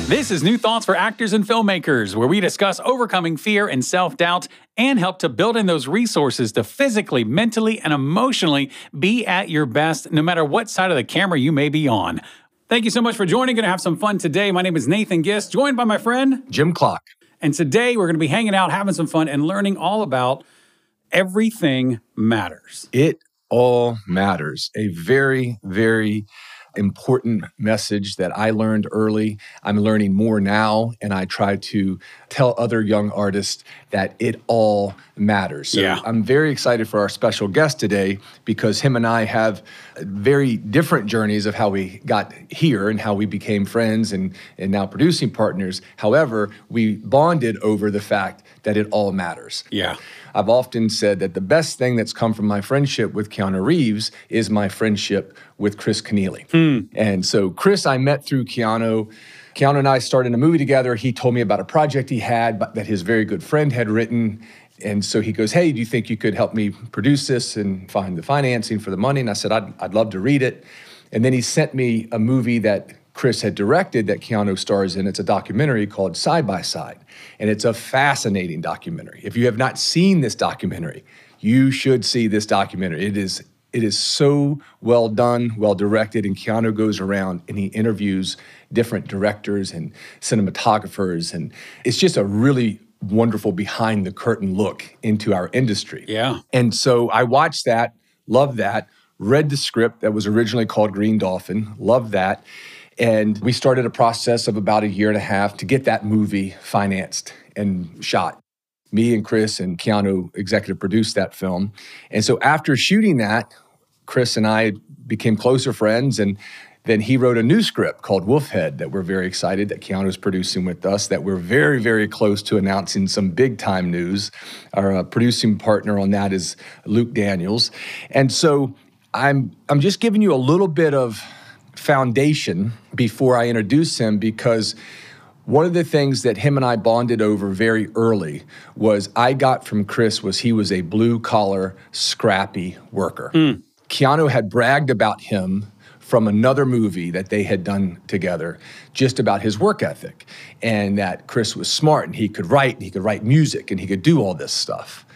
This is New Thoughts for Actors and Filmmakers, where we discuss overcoming fear and self-doubt and help to build in those resources to physically, mentally, and emotionally be at your best, no matter what side of the camera you may be on. Thank you so much for joining. Going to have some fun today. My name is Nathan Gist, joined by my friend Jim Clock. And today we're going to be hanging out, having some fun, and learning all about everything matters. It all matters. A very, very important message that I learned early. I'm learning more now, and I try to tell other young artists that it all matters. So I'm very excited for our special guest today because him and I have very different journeys of how we got here and how we became friends and now producing partners. However, we bonded over the fact that it all matters. Yeah. I've often said that the best thing that's come from my friendship with Keanu Reeves is my friendship with Chris Kenneally. And so Chris, I met through Keanu. Keanu and I started a movie together. He told me about a project he had that his very good friend had written. And so he goes, hey, do you think you could help me produce this and find the financing for the money? And I said, I'd love to read it. And then he sent me a movie that Chris had directed that Keanu stars in. It's a documentary called Side by Side. And it's a fascinating documentary. If you have not seen this documentary, you should see this documentary. It is so well done, well directed, and Keanu goes around and he interviews different directors and cinematographers. And it's just a really wonderful behind the curtain look into our industry. Yeah. And so I watched that, loved that, read the script that was originally called Green Dolphin, loved that. And we started a process of about a year and a half to get that movie financed and shot. Me and Chris and Keanu executive produced that film. And so after shooting that, Chris and I became closer friends. And then he wrote a new script called Wolfhead that we're very excited that Keanu's producing with us, that we're very, very close to announcing some big time news. Our producing partner on that is Luke Daniels. And so I'm just giving you a little bit of foundation before I introduce him, because one of the things that him and I bonded over very early was I got from Chris was he was a blue-collar, scrappy worker. Keanu had bragged about him from another movie that they had done together, just about his work ethic, and that Chris was smart and he could write music, and he could do all this stuff.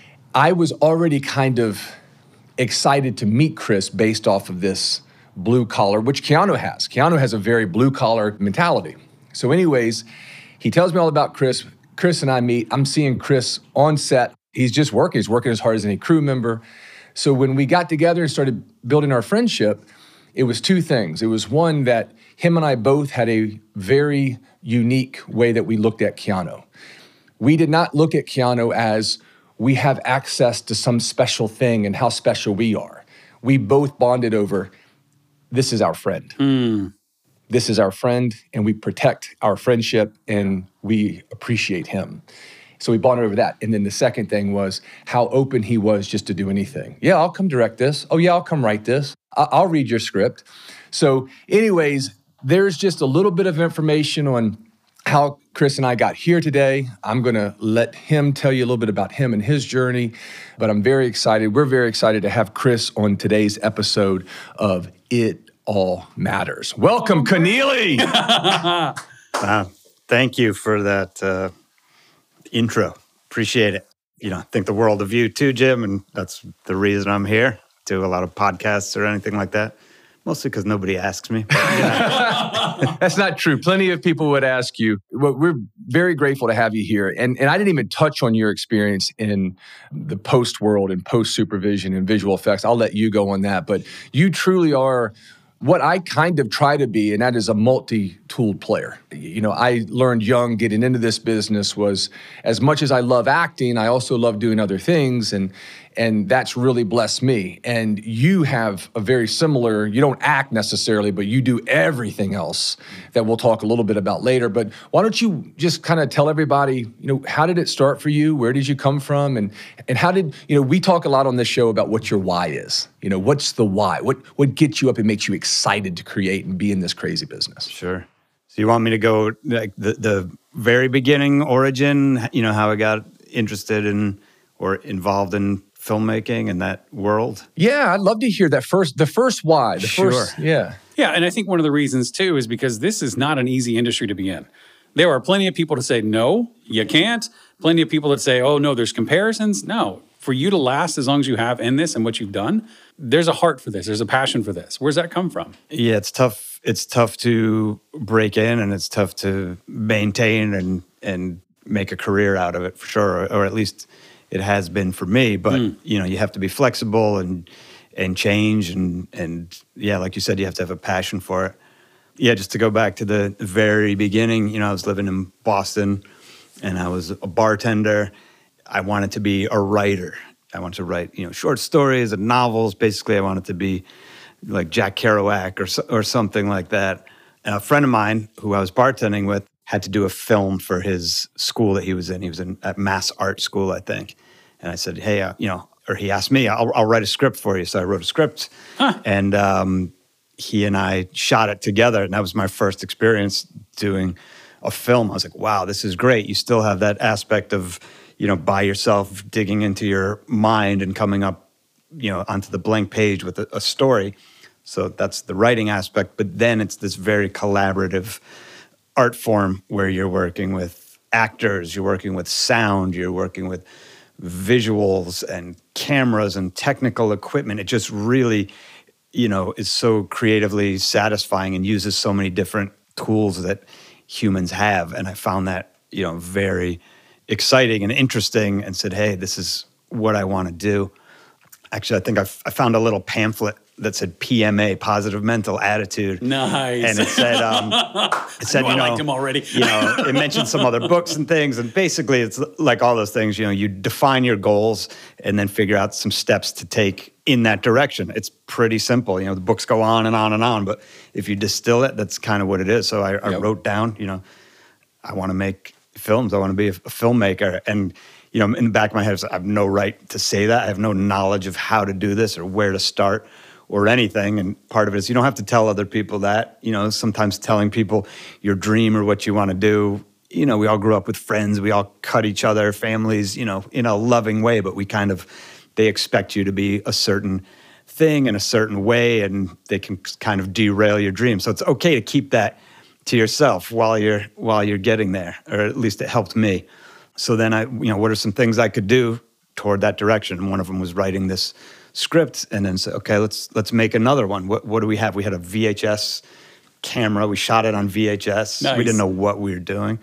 I was already kind of excited to meet Chris based off of this blue collar, which Keanu has. Keanu has a very blue collar mentality. So anyways, he tells me all about Chris. Chris and I meet. I'm seeing Chris on set. He's just working. He's working as hard as any crew member. So when we got together and started building our friendship, it was two things. It was one, that him and I both had a very unique way that we looked at Keanu. We did not look at Keanu as we have access to some special thing and how special we are. We both bonded over, this is our friend. This is our friend, and we protect our friendship, and we appreciate him. So we bonded over that. And then the second thing was how open he was just to do anything. Yeah, I'll come direct this. Oh yeah, I'll come write this. I'll read your script. So anyways, there's just a little bit of information on how Chris and I got here today. I'm going to let him tell you a little bit about him and his journey, but I'm very excited. We're very excited to have Chris on today's episode of It All Matters. Welcome, Kenneally. Thank you for that intro. Appreciate it. I think the world of you too, Jim, and that's the reason I'm here. Do a lot of podcasts or anything like that. Mostly because nobody asks me. That's not true. Plenty of people would ask you. Well, we're very grateful to have you here. And I didn't even touch on your experience in the post world and post supervision and visual effects. I'll let you go on that. But you truly are what I kind of try to be, and that is a multi-tooled player. I learned young getting into this business was, as much as I love acting, I also love doing other things, and that's really blessed me. And you have a very similar, you don't act necessarily, but you do everything else that we'll talk a little bit about later. But why don't you just kind of tell everybody, how did it start for you? Where did you come from? And how did, we talk a lot on this show about what your why is. What's the why? What gets you up and makes you excited to create and be in this crazy business? Sure. So you want me to go like the very beginning origin, how I got interested in or involved in filmmaking and that world? Yeah, I'd love to hear that the first why. Sure. Yeah. Yeah, and I think one of the reasons too is because this is not an easy industry to be in. There are plenty of people to say, no, you can't. Plenty of people that say, oh, no, there's comparisons. No, for you to last as long as you have in this and what you've done, there's a heart for this. There's a passion for this. Where's that come from? Yeah, it's tough. It's tough to break in, and it's tough to maintain and make a career out of it, for sure, or at least it has been for me. But you have to be flexible and change, and yeah, like you said, you have to have a passion for it. Yeah, just to go back to the very beginning, I was living in Boston, and I was a bartender. I wanted to be a writer. I wanted to write, short stories and novels. Basically, I wanted to be like Jack Kerouac or something like that. And a friend of mine who I was bartending with had to do a film for his school that he was in. He was at Mass Art School, I think. And I said, hey, or he asked me, I'll write a script for you. So I wrote a script, and he and I shot it together. And that was my first experience doing a film. I was like, wow, this is great. You still have that aspect of, by yourself digging into your mind and coming up, onto the blank page with a story. So that's the writing aspect. But then it's this very collaborative art form where you're working with actors, you're working with sound, you're working with visuals and cameras and technical equipment. It just really, is so creatively satisfying and uses so many different tools that humans have. And I found that, very exciting and interesting, and said, hey, this is what I want to do. Actually, I think I found a little pamphlet that said PMA, Positive Mental Attitude. Nice. And it said, I liked him already. It mentioned some other books and things. And basically, it's like all those things, you define your goals and then figure out some steps to take in that direction. It's pretty simple. The books go on and on and on. But if you distill it, that's kind of what it is. So I wrote down, I want to make films. I want to be a filmmaker. And in the back of my head, I have no right to say that. I have no knowledge of how to do this or where to start or anything. And part of it is you don't have to tell other people that. Sometimes telling people your dream or what you want to do, we all grew up with friends. We all cut each other, families, in a loving way. But they expect you to be a certain thing in a certain way, and they can kind of derail your dream. So it's okay to keep that to yourself while you're getting there, or at least it helped me. So then what are some things I could do toward that direction? And one of them was writing this script, and then say, okay, let's make another one. What do we have? We had a VHS camera. We shot it on VHS. Nice. We didn't know what we were doing.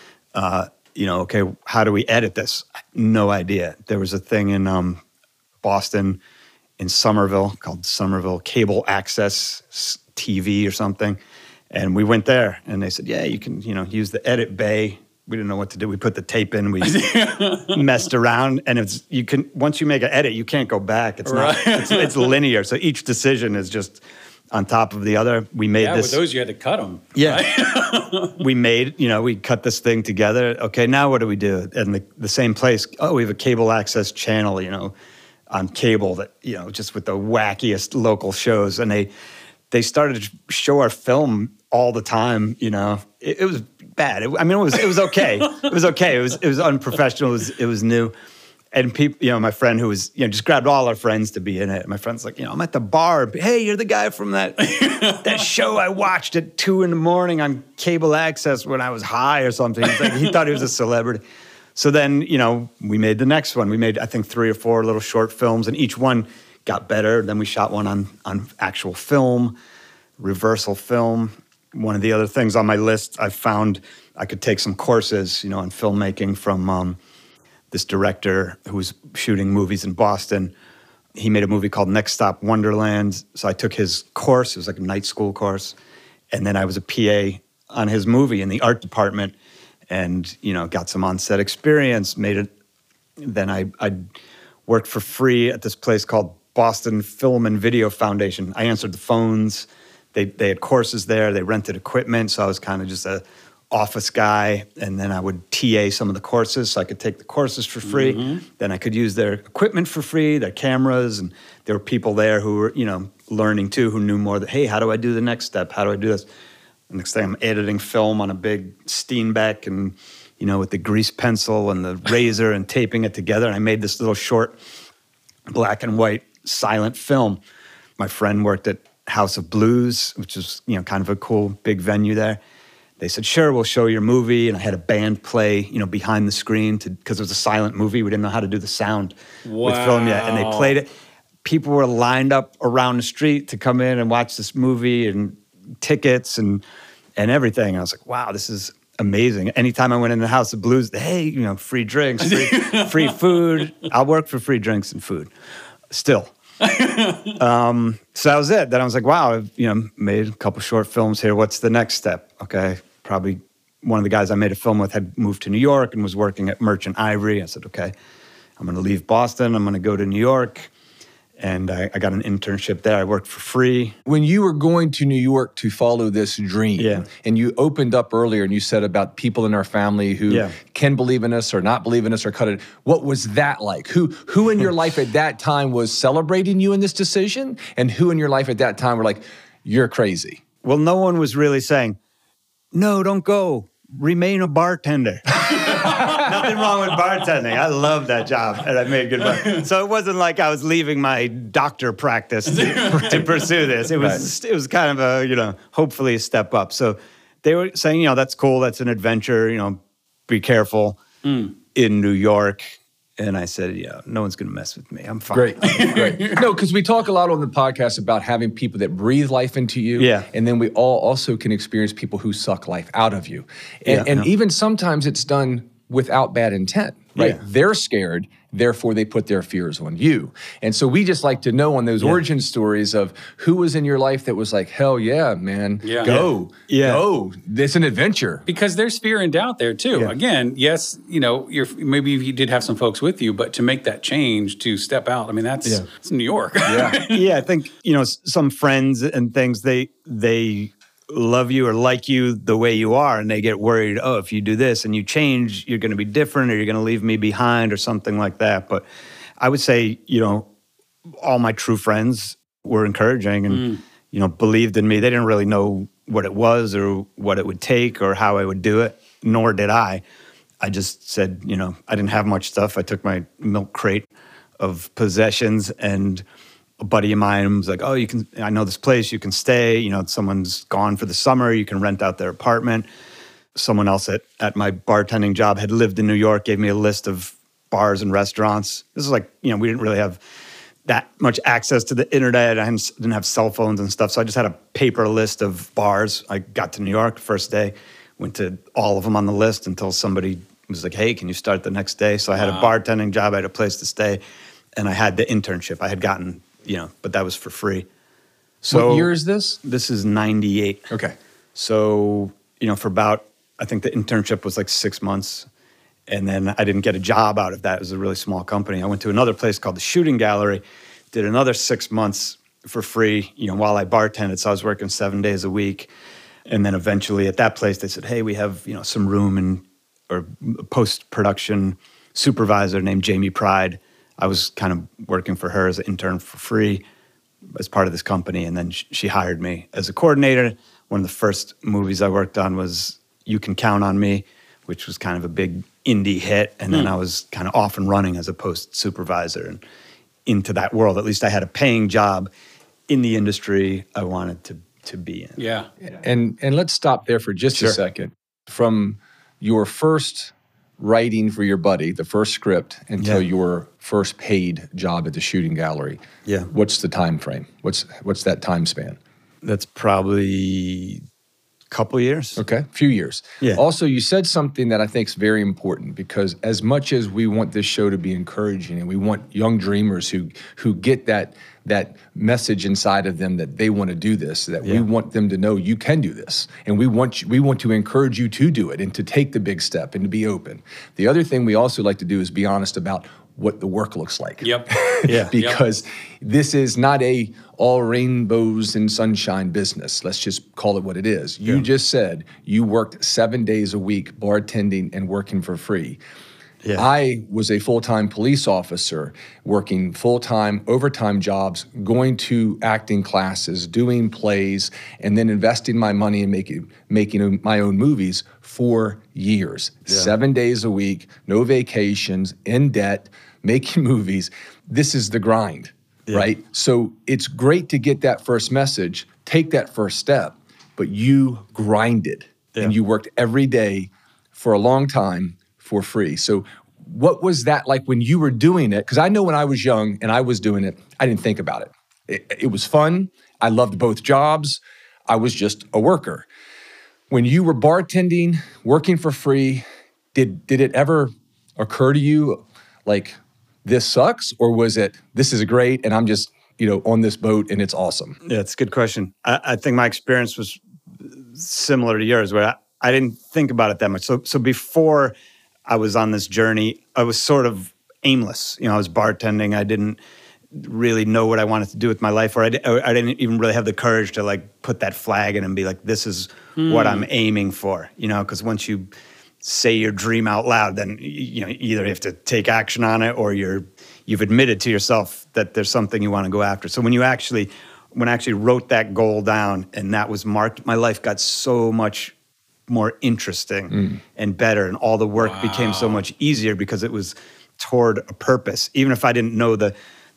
Okay, how do we edit this? No idea. There was a thing in Boston, in Somerville, called Somerville Cable Access TV or something. And we went there, and they said, yeah, you can, use the edit bay. We didn't know what to do. We put the tape in. We messed around, and once you make an edit, you can't go back. It's not. It's linear. So each decision is just on top of the other. We made this. With those you had to cut them. Yeah. Right? We cut this thing together. Okay, now what do we do? And the same place. Oh, we have a cable access channel. On cable that just with the wackiest local shows, and they started to show our film all the time. It was bad. It was okay. It was okay. It was unprofessional. It was new. And people, my friend who was, just grabbed all our friends to be in it. My friend's like, I'm at the bar. Hey, you're the guy from that show I watched at 2 a.m. on cable access when I was high or something. He thought he was a celebrity. So then, we made the next one. We made, I think, 3 or 4 little short films, and each one got better. Then we shot one on actual film, reversal film. One of the other things on my list, I found I could take some courses, on filmmaking from this director who was shooting movies in Boston. He made a movie called Next Stop Wonderland. So I took his course. It was like a night school course. And then I was a PA on his movie in the art department, and, got some on-set experience, made it. Then I worked for free at this place called Boston Film and Video Foundation. I answered the phones. They had courses there. They rented equipment, so I was kind of just a office guy. And then I would TA some of the courses, so I could take the courses for free. Mm-hmm. Then I could use their equipment for free, their cameras, and there were people there who were, learning too, who knew more. That, hey, how do I do the next step? How do I do this? The next thing, I'm editing film on a big Steenbeck, and with the grease pencil and the razor and taping it together. And I made this little short black and white silent film. My friend worked at House of Blues, which is, kind of a cool big venue there. They said, sure, we'll show your movie. And I had a band play, behind the screen because it was a silent movie. We didn't know how to do the sound with film yet. And they played it. People were lined up around the street to come in and watch this movie, and tickets and everything. I was like, wow, this is amazing. Anytime I went in the House of Blues, hey, free drinks, free food. I'll work for free drinks and food still. So that was it. Then I was like, wow, I've, made a couple short films here. What's the next step? Okay, probably one of the guys I made a film with had moved to New York and was working at Merchant Ivory. I said, okay, I'm going to leave Boston. I'm going to go to New York. And I got an internship there. I worked for free. When you were going to New York to follow this dream, and you opened up earlier and you said about people in our family who can believe in us or not believe in us or cut it, what was that like? Who in your life at that time was celebrating you in this decision? And who in your life at that time were like, you're crazy? Well, no one was really saying, no, don't go. Remain a bartender. Nothing wrong with bartending. I love that job, and I made good money. So it wasn't like I was leaving my doctor practice to pursue this. It was kind of a, hopefully a step up. So they were saying, that's cool. That's an adventure. Be careful in New York. And I said, no one's going to mess with me. I'm fine. Great. No, because we talk a lot on the podcast about having people that breathe life into you. Yeah. And then we all also can experience people who suck life out of you. And even sometimes it's done without bad intent, right? Yeah. They're scared, therefore they put their fears on you. And so we just like to know on those origin stories of who was in your life that was like, hell yeah, man, go. It's an adventure. Because there's fear and doubt there too. Yeah. Again, yes, maybe you did have some folks with you, but to make that change, to step out, I mean, it's New York. I think, some friends and things, they love you or like you the way you are, and they get worried, oh, if you do this and you change, you're going to be different, or you're going to leave me behind, or something like that. But I would say, all my true friends were encouraging and, believed in me. They didn't really know what it was or what it would take or how I would do it, nor did I. I just said, I didn't have much stuff. I took my milk crate of possessions, and a buddy of mine was like, oh, I know this place, you can stay. Someone's gone for the summer, you can rent out their apartment. Someone else at my bartending job had lived in New York, gave me a list of bars and restaurants. This is like, we didn't really have that much access to the internet. I didn't have cell phones and stuff. So I just had a paper list of bars. I got to New York the first day, went to all of them on the list until somebody was like, hey, can you start the next day? So I had a bartending job, I had a place to stay, and I had the internship. I had gotten, but that was for free. So what year is this? This is 98. Okay. So, for about, I think the internship was like 6 months. And then I didn't get a job out of that. It was a really small company. I went to another place called the Shooting Gallery, did another 6 months for free, while I bartended. So I was working 7 days a week. And then eventually at that place, they said, hey, we have, some room or post-production supervisor named Jamie Pride. I was kind of working for her as an intern for free as part of this company. And then she hired me as a coordinator. One of the first movies I worked on was You Can Count on Me, which was kind of a big indie hit. And then I was kind of off and running as a post supervisor and into that world. At least I had a paying job in the industry I wanted to be in. Yeah. And let's stop there for just a second. From your first writing for your buddy, the first script, until your first paid job at the Shooting Gallery. Yeah. What's the time frame? What's that time span? That's probably a couple years. Okay, a few years. Yeah. Also, you said something that I think is very important, because as much as we want this show to be encouraging and we want young dreamers who get that message inside of them that they want to do this, that we want them to know you can do this. And we want to encourage you to do it and to take the big step and to be open. The other thing we also like to do is be honest about what the work looks like. Yep. Because this is not a all rainbows and sunshine business. Let's just call it what it is. You just said you worked 7 days a week bartending and working for free. Yeah. I was a full-time police officer, working full-time, overtime jobs, going to acting classes, doing plays, and then investing my money in making my own movies for years. 7 days a week, no vacations, in debt, making movies. this is the grind, right? So it's great to get that first message, take that first step, but you grinded and you worked every day for a long time for free. So what was that like when you were doing it? Because I know when I was young and I was doing it, I didn't think about it. It was fun. I loved both jobs. I was just a worker. When you were bartending, working for free, did it ever occur to you like, this sucks? Or was it, this is great and I'm just, on this boat and it's awesome? Yeah, it's a good question. I think my experience was similar to yours, where I didn't think about it that much. So before I was on this journey, I was sort of aimless. I was bartending. I didn't really know what I wanted to do with my life, or I didn't even really have the courage to like put that flag in and be like, this is what I'm aiming for. Because once you say your dream out loud, then either you have to take action on it, or you've admitted to yourself that there's something you want to go after. So when I actually wrote that goal down and that was marked, my life got so much more interesting and better, and all the work became so much easier because it was toward a purpose. Even if I didn't know the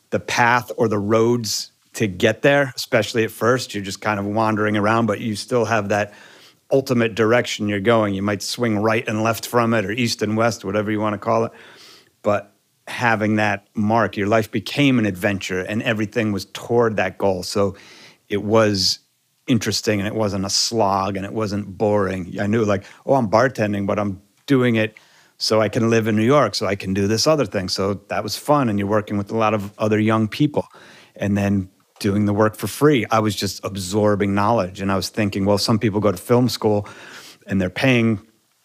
path or the roads to get there, especially at first, you're just kind of wandering around, but you still have that ultimate direction you're going. You might swing right and left from it, or east and west, whatever you want to call it. But having that mark, your life became an adventure and everything was toward that goal. So it was interesting and it wasn't a slog and it wasn't boring. I knew like, I'm bartending, but I'm doing it so I can live in New York, so I can do this other thing. So that was fun, and you're working with a lot of other young people. And then doing the work for free, I was just absorbing knowledge. And I was thinking, well, some people go to film school and they're paying,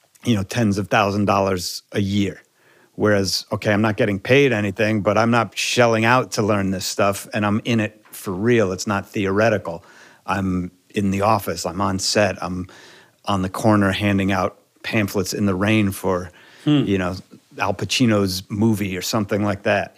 tens of $1,000s a year. Whereas, okay, I'm not getting paid anything, but I'm not shelling out to learn this stuff, and I'm in it for real. It's not theoretical. I'm in the office, I'm on set, I'm on the corner handing out pamphlets in the rain for, Al Pacino's movie or something like that,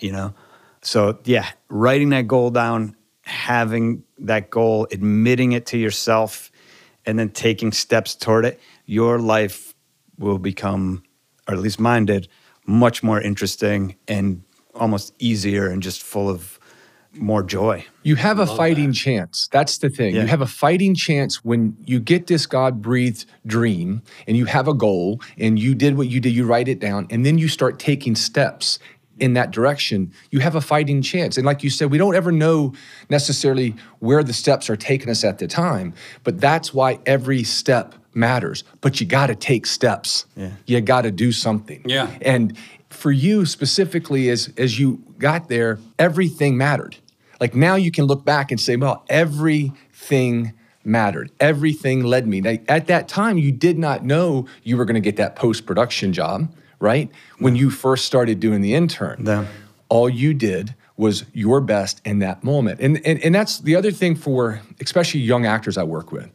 So yeah, writing that goal down, having that goal, admitting it to yourself, and then taking steps toward it, your life will become, or at least mine did, much more interesting and almost easier and just full of more joy. You have a fighting chance. That's the thing. Yeah. You have a fighting chance when you get this God-breathed dream and you have a goal and you did what you did, you write it down, and then you start taking steps in that direction. You have a fighting chance. And like you said, we don't ever know necessarily where the steps are taking us at the time, but that's why every step matters. But you got to take steps. Yeah. You got to do something. Yeah. And for you specifically, as you got there, everything mattered. Like now you can look back and say, well, everything mattered. Everything led me. Now, at that time, you did not know you were going to get that post-production job, right? When you first started doing the intern. No. All you did was your best in that moment. And that's the other thing for especially young actors I work with.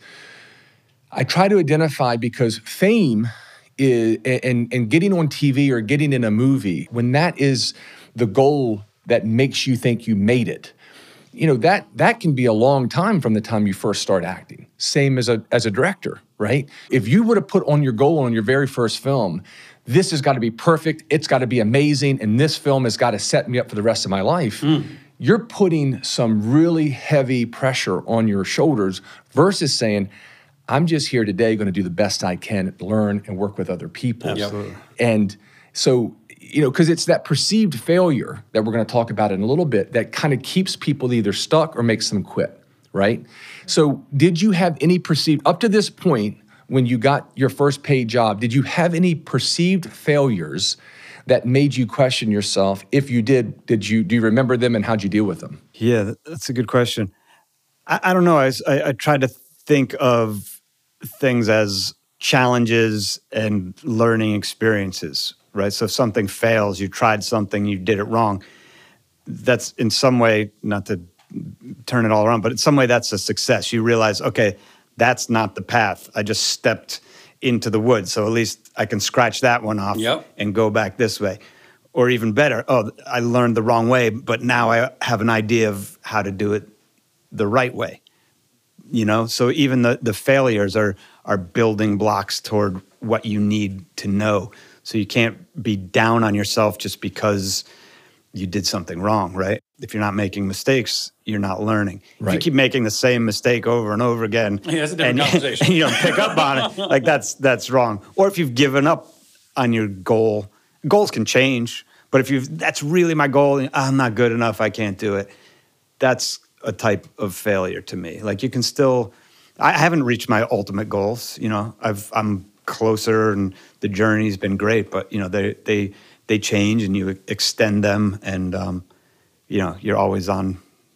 I try to identify, because fame is, and getting on TV or getting in a movie, when that is the goal that makes you think you made it, that can be a long time from the time you first start acting. Same as a director, right? If you would have put on your goal on your very first film, this has got to be perfect, it's got to be amazing, and this film has got to set me up for the rest of my life, you're putting some really heavy pressure on your shoulders versus saying, I'm just here today going to do the best I can, learn and work with other people. Absolutely. And so, because it's that perceived failure that we're going to talk about in a little bit that kind of keeps people either stuck or makes them quit, right? So did you have any perceived, up to this point, when you got your first paid job, did you have any perceived failures that made you question yourself? If you did, do you remember them, and how'd you deal with them? Yeah, that's a good question. I don't know. I tried to think of things as challenges and learning experiences, right? So if something fails, you tried something, you did it wrong, that's in some way, not to turn it all around, but in some way that's a success. You realize, okay, that's not the path. I just stepped into the woods, so at least I can scratch that one off and go back this way. Or even better, I learned the wrong way, but now I have an idea of how to do it the right way. So even the failures are building blocks toward what you need to know. So you can't be down on yourself just because you did something wrong, right? If you're not making mistakes, you're not learning. If Right. you keep making the same mistake over and over again, Yeah, that's a different conversation. and you don't pick up on it, like that's wrong. Or if you've given up on your goal, goals can change, but if that's really my goal, and I'm not good enough, I can't do it. That's a type of failure to me. Like you can still, I haven't reached my ultimate goals. You know, I'm closer, and the journey's been great. But you know, they change, and you extend them, and you know, you're always on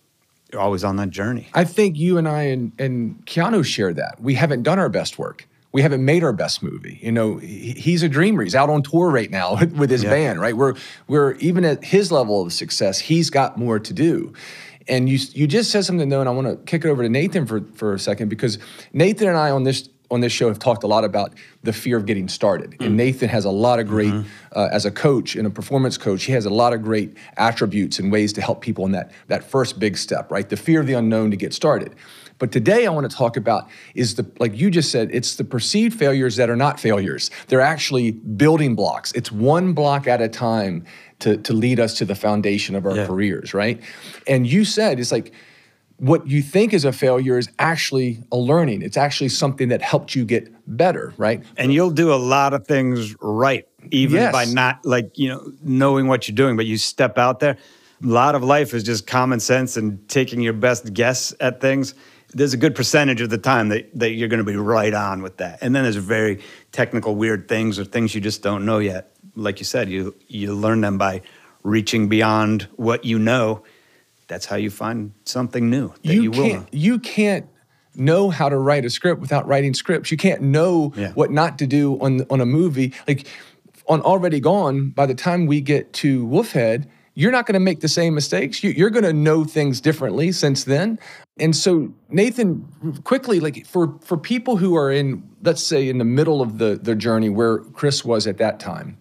that journey. I think you and I and Keanu share that. We haven't done our best work. We haven't made our best movie. You know, he's a dreamer. He's out on tour right now with his band, right? We're even at his level of success, he's got more to do. And you just said something though, and I want to kick it over to Nathan for a second, because Nathan and I on this show have talked a lot about the fear of getting started. And Nathan has a lot of great, as a coach and a performance coach, he has a lot of great attributes and ways to help people in that first big step, right? The fear of the unknown to get started. But today I want to talk about is like you just said, it's the perceived failures that are not failures. They're actually building blocks. It's one block at a time to lead us to the foundation of our careers, right? And you said it's like what you think is a failure is actually a learning. It's actually something that helped you get better, right? And you'll do a lot of things right, even by not knowing what you're doing, but you step out there. A lot of life is just common sense and taking your best guess at things. There's a good percentage of the time that you're going to be right on with that. And then there's very technical, weird things or things you just don't know yet. Like you said, you learn them by reaching beyond what you know. That's how you find something new that you will know. You can't know how to write a script without writing scripts. You can't know what not to do on a movie. Like on Already Gone, by the time we get to Wolfhead, you're not going to make the same mistakes. You're going to know things differently since then. And so, Nathan, quickly, like for people who are in, let's say, in the middle of the journey where Chris was at that time,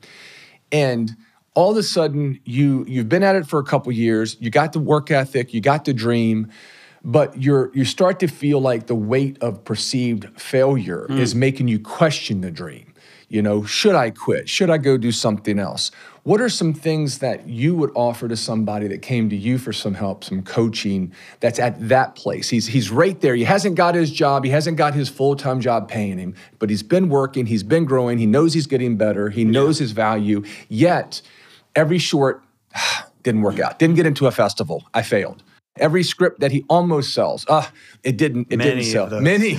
and all of a sudden you've been at it for a couple years, you got the work ethic, you got the dream, but you start to feel like the weight of perceived failure is making you question the dream. You know, should I quit? Should I go do something else? What are some things that you would offer to somebody that came to you for some help, some coaching, that's at that place? He's right there. He hasn't got his job. He hasn't got his full-time job paying him, but he's been working. He's been growing. He knows he's getting better. He knows his value. Yet, every short didn't work out. Didn't get into a festival. I failed. Every script that he almost sells, it didn't sell. Many.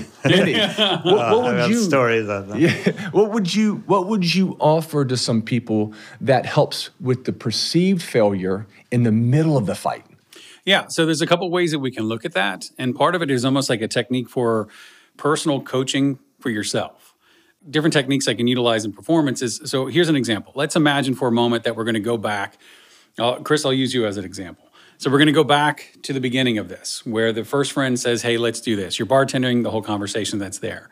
What would you stories of them. Yeah, what would you offer to some people that helps with the perceived failure in the middle of the fight? Yeah, so there's a couple ways that we can look at that, and part of it is almost like a technique for personal coaching for yourself. Different techniques I can utilize in performances. So here's an example. Let's imagine for a moment that we're going to go back. Chris, I'll use you as an example. So we're going to go back to the beginning of this, where the first friend says, hey, let's do this. You're bartending, the whole conversation that's there.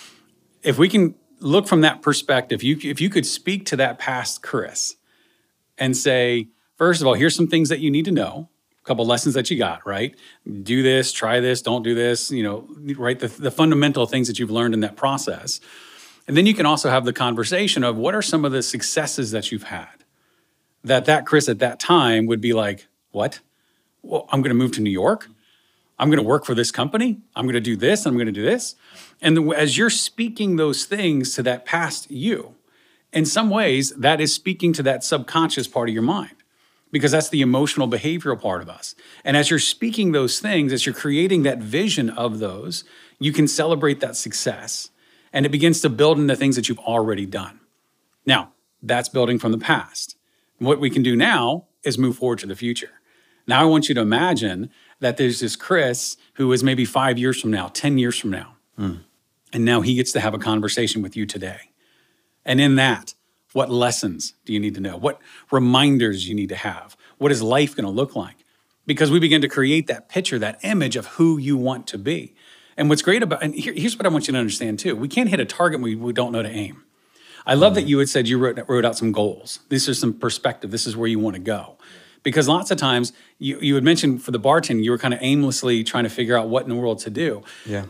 If we can look from that perspective, if you could speak to that past Chris and say, first of all, here's some things that you need to know, a couple lessons that you got, right? Do this, try this, don't do this, right? The fundamental things that you've learned in that process. And then you can also have the conversation of what are some of the successes that you've had that Chris at that time would be like, what? Well, I'm going to move to New York. I'm going to work for this company. I'm going to do this. I'm going to do this. And as you're speaking those things to that past you, in some ways, that is speaking to that subconscious part of your mind, because that's the emotional behavioral part of us. And as you're speaking those things, as you're creating that vision of those, you can celebrate that success. And it begins to build into things that you've already done. Now, that's building from the past. What we can do now is move forward to the future. Now I want you to imagine that there's this Chris who is maybe 5 years from now, 10 years from now. And now he gets to have a conversation with you today. And in that, what lessons do you need to know? What reminders you need to have? What is life going to look like? Because we begin to create that picture, that image of who you want to be. And what's great about, and here's what I want you to understand too. We can't hit a target we don't know to aim. I love that you had said you wrote out some goals. These are some perspective. This is where you want to go. Because lots of times, you had mentioned for the bartending, you were kind of aimlessly trying to figure out what in the world to do. Yeah.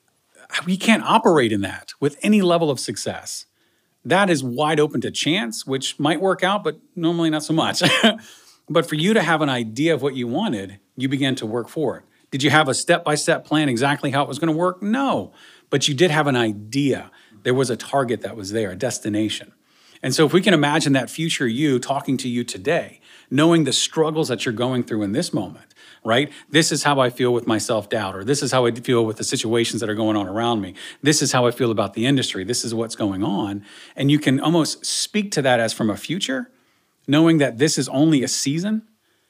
We can't operate in that with any level of success. That is wide open to chance, which might work out, but normally not so much. But for you to have an idea of what you wanted, you began to work for it. Did you have a step-by-step plan exactly how it was going to work? No. But you did have an idea. There was a target that was there, a destination. And so if we can imagine that future you talking to you today, knowing the struggles that you're going through in this moment, right? This is how I feel with my self-doubt, or this is how I feel with the situations that are going on around me. This is how I feel about the industry. This is what's going on. And you can almost speak to that as from a future, knowing that this is only a season.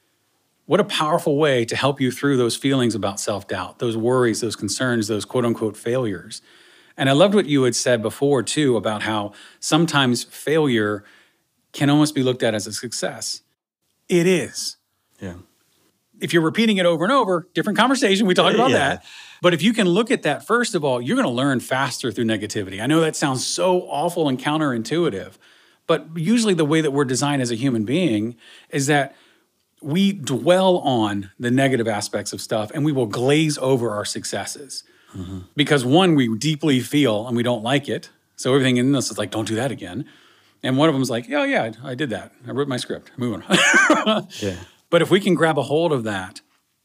What a powerful way to help you through those feelings about self-doubt, those worries, those concerns, those quote-unquote failures. And I loved what you had said before, too, about how sometimes failure can almost be looked at as a success. It is. Yeah. If you're repeating it over and over, different conversation, we talked about that. But if you can look at that, first of all, you're going to learn faster through negativity. I know that sounds so awful and counterintuitive, but usually the way that we're designed as a human being is that we dwell on the negative aspects of stuff and we will glaze over our successes. Mm-hmm. Because one, we deeply feel and we don't like it. So everything in us is like, don't do that again. And one of them is like, oh yeah, I did that. I wrote my script. Moving on. Yeah. But if we can grab a hold of that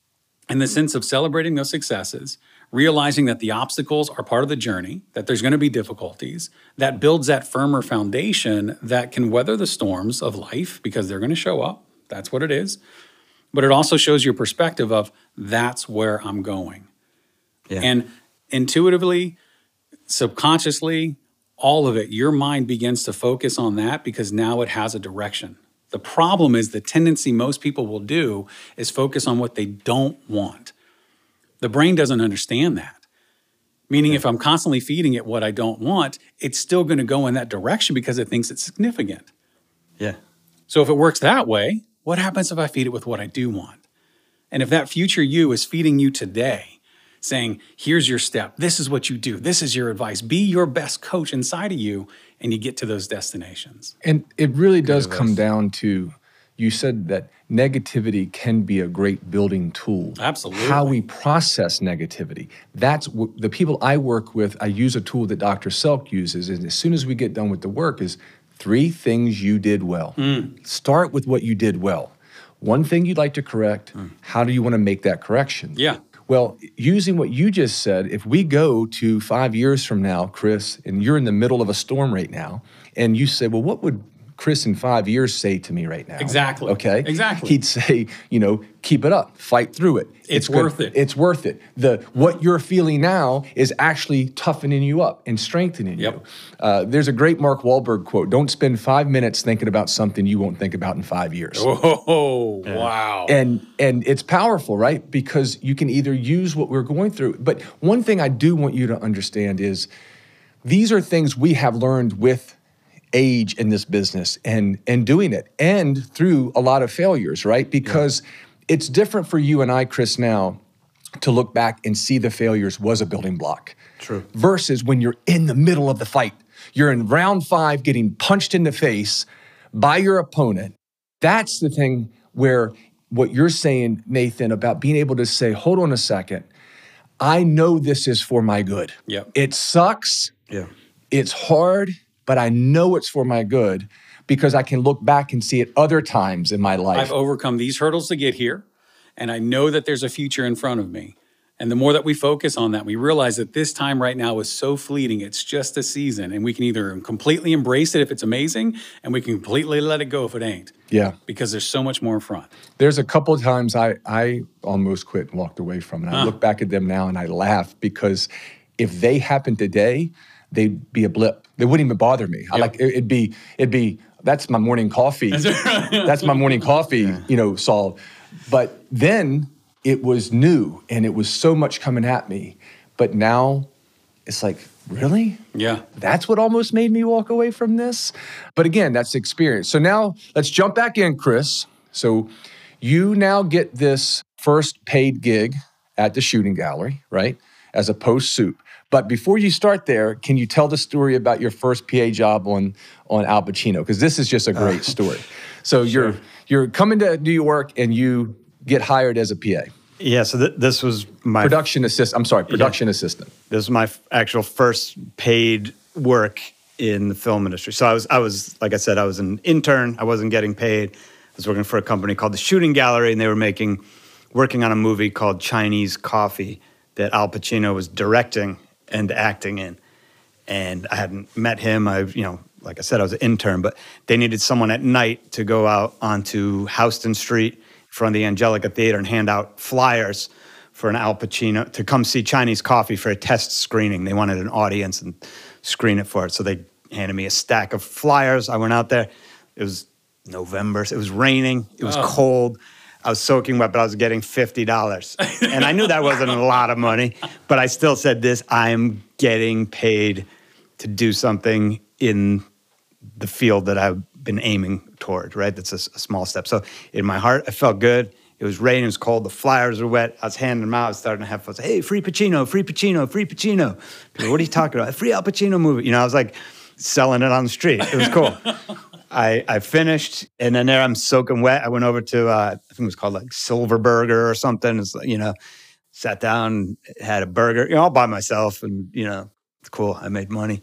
in the sense of celebrating those successes, realizing that the obstacles are part of the journey, that there's going to be difficulties, that builds that firmer foundation that can weather the storms of life because they're going to show up. That's what it is. But it also shows your perspective of that's where I'm going. Yeah. And intuitively, subconsciously, all of it, your mind begins to focus on that because now it has a direction. The problem is the tendency most people will do is focus on what they don't want. The brain doesn't understand that. Meaning if I'm constantly feeding it what I don't want, it's still going to go in that direction because it thinks it's significant. Yeah. So if it works that way, what happens if I feed it with what I do want? And if that future you is feeding you today, saying, here's your step, this is what you do, this is your advice, be your best coach inside of you, and you get to those destinations. And it really does come down to, you said that negativity can be a great building tool. Absolutely. How we process negativity. That's the people I work with, I use a tool that Dr. Selk uses, and as soon as we get done with the work is 3 things you did well. Start with what you did well. 1 thing you'd like to correct, how do you want to make that correction? Yeah. Well, using what you just said, if we go to 5 years from now, Chris, and you're in the middle of a storm right now, and you say, well, what would Chris in 5 years say to me right now? Exactly. Okay? Exactly. He'd say, keep it up, fight through it. It's worth it. It's worth it. What you're feeling now is actually toughening you up and strengthening you. There's a great Mark Wahlberg quote, don't spend 5 minutes thinking about something you won't think about in 5 years. Oh, wow. And it's powerful, right? Because you can either use what we're going through. But one thing I do want you to understand is these are things we have learned with age in this business and doing it and through a lot of failures, right? Because it's different for you and I, Chris, now to look back and see the failures was a building block. True. Versus when you're in the middle of the fight. You're in round 5 getting punched in the face by your opponent. That's the thing where what you're saying, Nathan, about being able to say, hold on a second, I know this is for my good. Yep. It sucks. Yeah. It's hard, but I know it's for my good because I can look back and see it other times in my life. I've overcome these hurdles to get here, and I know that there's a future in front of me. And the more that we focus on that, we realize that this time right now is so fleeting. It's just a season, and we can either completely embrace it if it's amazing, and we can completely let it go if it ain't. Yeah. Because there's so much more in front. There's a couple of times I almost quit and walked away from it. I look back at them now and I laugh because if they happened today, they'd be a blip. They wouldn't even bother me. Yep. It'd be that's my morning coffee. That's my morning coffee, Saul. But then it was new and it was so much coming at me. But now it's like, really? Yeah. That's what almost made me walk away from this? But again, that's experience. So now let's jump back in, Chris. So you now get this first paid gig at the shooting gallery, right? As a post-soup. But before you start there, can you tell the story about your first PA job on Al Pacino? Because this is just a great story. So you're coming to New York and you get hired as a PA. Yeah, so this was my... Production assistant. This is my actual first paid work in the film industry. So I was, like I said, I was an intern. I wasn't getting paid. was working for a company called the Shooting Gallery, and they were working on a movie called Chinese Coffee that Al Pacino was directing and acting in. And I hadn't met him. Like I said, I was an intern, but they needed someone at night to go out onto Houston Street in front of the Angelica Theater and hand out flyers for an Al Pacino to come see Chinese Coffee for a test screening. They wanted an audience and screen it for it. So they handed me a stack of flyers. I went out there. It was November. It was raining. It was cold. I was soaking wet, but I was getting $50. And I knew that wasn't a lot of money, but I still said this, I'm getting paid to do something in the field that I've been aiming toward, right? That's a small step. So in my heart, I felt good. It was raining, it was cold, the flyers were wet. I was handing them out, I was starting to have fun. Hey, free Pacino, free Pacino, free Pacino. People, what are you talking about? A free Al Pacino movie. I was like selling it on the street. It was cool. I finished, and then there I'm soaking wet. I went over to, I think it was called like Silver Burger or something. It's like, sat down, had a burger, all by myself, and, it's cool. I made money.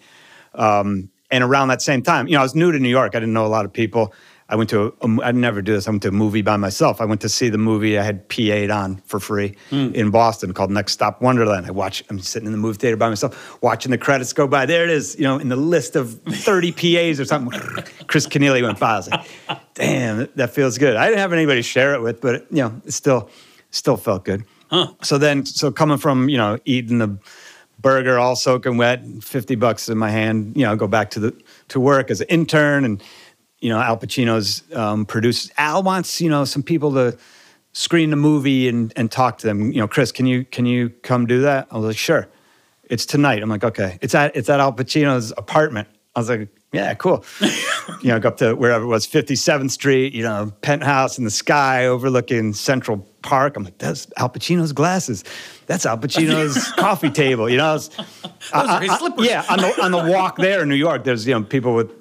And around that same time, I was new to New York. I didn't know a lot of people. I went to, I'd never do this. I went to a movie by myself. I went to see the movie I had PA'd on for free in Boston called Next Stop Wonderland. I'm sitting in the movie theater by myself, watching the credits go by. There it is, in the list of 30 PAs or something. Chris Kenneally went by. I was like, damn, that feels good. I didn't have anybody to share it with, but, it still felt good. Huh. So coming from, eating the burger all soaking wet, $50 in my hand, go back to work as an intern, and Al Pacino's producers. Al wants, some people to screen the movie and talk to them. Chris, can you come do that? I was like, sure. It's tonight. I'm like, okay. It's at Al Pacino's apartment. I was like, yeah, cool. Go up to wherever it was, 57th Street, penthouse in the sky overlooking Central Park. I'm like, that's Al Pacino's glasses. That's Al Pacino's coffee table. Those are his slippers. Yeah, on the walk there in New York, there's people with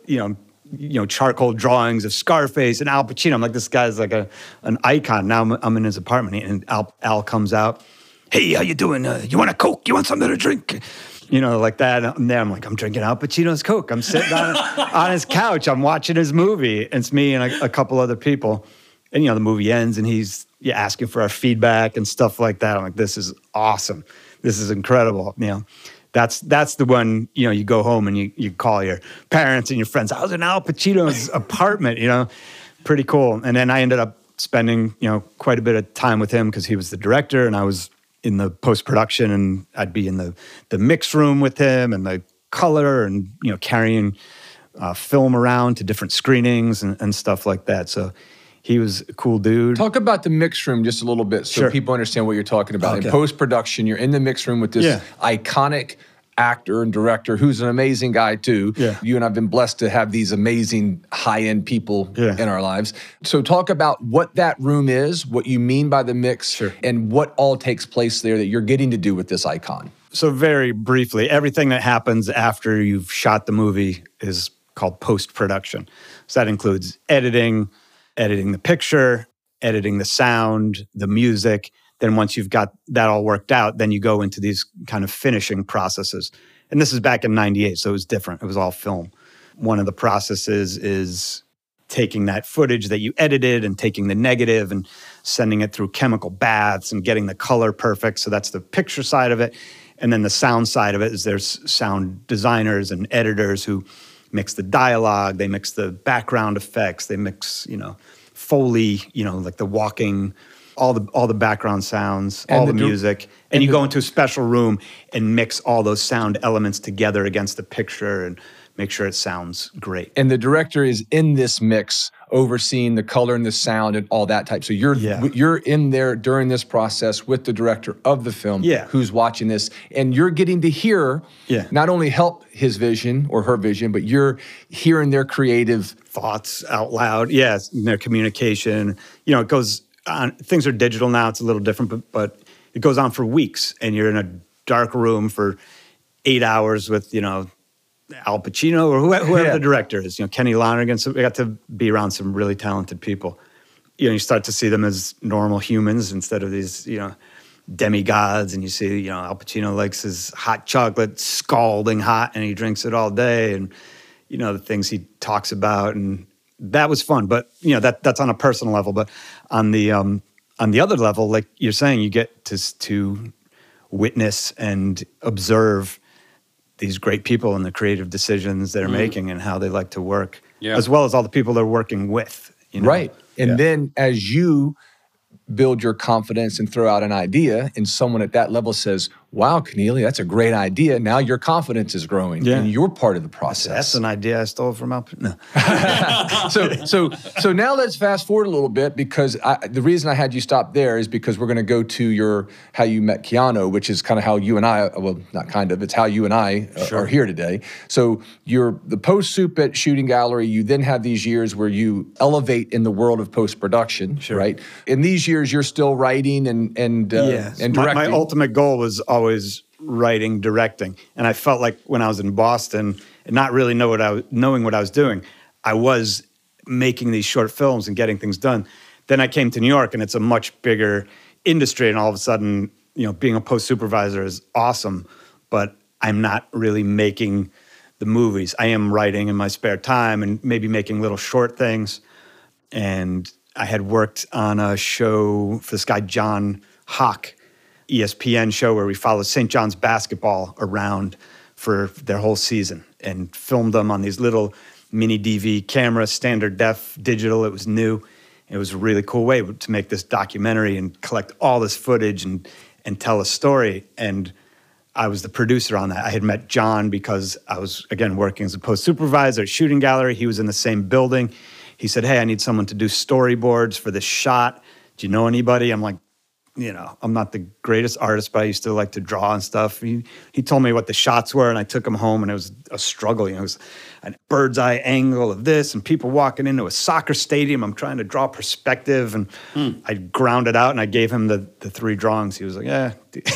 charcoal drawings of Scarface and Al Pacino. I'm like, this guy's like an icon. Now I'm in his apartment, and Al comes out. Hey, how you doing? You want a Coke? You want something to drink? Like that. And there I'm like, I'm drinking Al Pacino's Coke. I'm sitting on his couch. I'm watching his movie. And it's me and a couple other people. And, the movie ends, and he's asking for our feedback and stuff like that. I'm like, this is awesome. This is incredible. That's the one, you go home and you call your parents and your friends. I was in Al Pacino's apartment, pretty cool. And then I ended up spending, quite a bit of time with him because he was the director and I was in the post-production, and I'd be in the mix room with him and the color and, carrying film around to different screenings and stuff like that. So he was a cool dude. Talk about the mix room just a little bit so people understand what you're talking about. Okay. In post-production, you're in the mix room with this iconic actor and director who's an amazing guy too. Yeah. You and I have been blessed to have these amazing high-end people in our lives. So talk about what that room is, what you mean by the mix, and what all takes place there that you're getting to do with this icon. So very briefly, everything that happens after you've shot the movie is called post-production. So that includes editing the picture, editing the sound, the music. Then once you've got that all worked out, then you go into these kind of finishing processes. And this is back in 98, so it was different. It was all film. One of the processes is taking that footage that you edited and taking the negative and sending it through chemical baths and getting the color perfect. So that's the picture side of it. And then the sound side of it is there's sound designers and editors who mix the dialogue, they mix the background effects, they mix, Foley, like the walking, all the background sounds, all the music. And you go into a special room and mix all those sound elements together against the picture and make sure it sounds great. And the director is in this mix, overseeing the color and the sound and all that type. So you're in there during this process with the director of the film who's watching this. And you're getting to hear not only help his vision or her vision, but you're hearing their creative thoughts out loud. Yes, their communication. It goes on. Things are digital now. It's a little different, but it goes on for weeks. And you're in a dark room for 8 hours with, Al Pacino or whoever the director is, Kenny Lonergan. So we got to be around some really talented people. You start to see them as normal humans instead of these, demigods. And you see, Al Pacino likes his hot chocolate scalding hot and he drinks it all day. And, the things he talks about and that was fun. But that's on a personal level. But on the other level, like you're saying, you get to witness and observe these great people and the creative decisions they're making and how they like to work, as well as all the people they're working with. Right. And then as you build your confidence and throw out an idea, and someone at that level says, wow, Keneally, that's a great idea. Now your confidence is growing and you're part of the process. That's an idea I stole from Alpine. No. So now let's fast forward a little bit, because the reason I had you stop there is because we're going to go to how you met Keanu, which is kind of how you and I, well, not kind of, it's how you and I are here today. So you're the post-soup at Shooting Gallery. You then have these years where you elevate in the world of post-production, right? In these years, you're still writing and directing. My ultimate goal was always writing, directing. And I felt like when I was in Boston and not really knowing what I was doing, I was making these short films and getting things done. Then I came to New York, and it's a much bigger industry, and all of a sudden, being a post supervisor is awesome, but I'm not really making the movies. I am writing in my spare time and maybe making little short things. And I had worked on a show for this guy, John Hawk, ESPN show, where we followed St. John's basketball around for their whole season and filmed them on these little mini DV cameras, standard def, digital. It was new. It was a really cool way to make this documentary and collect all this footage and tell a story. And I was the producer on that. I had met John because I was, again, working as a post supervisor at Shooting Gallery. He was in the same building. He said, hey, I need someone to do storyboards for this shot. Do you know anybody? I'm like, I'm not the greatest artist, but I used to like to draw and stuff. He told me what the shots were, and I took them home, and it was a struggle. It was a bird's eye angle of this, and people walking into a soccer stadium. I'm trying to draw perspective, and I ground it out, and I gave him the 3 drawings. He was like, yeah,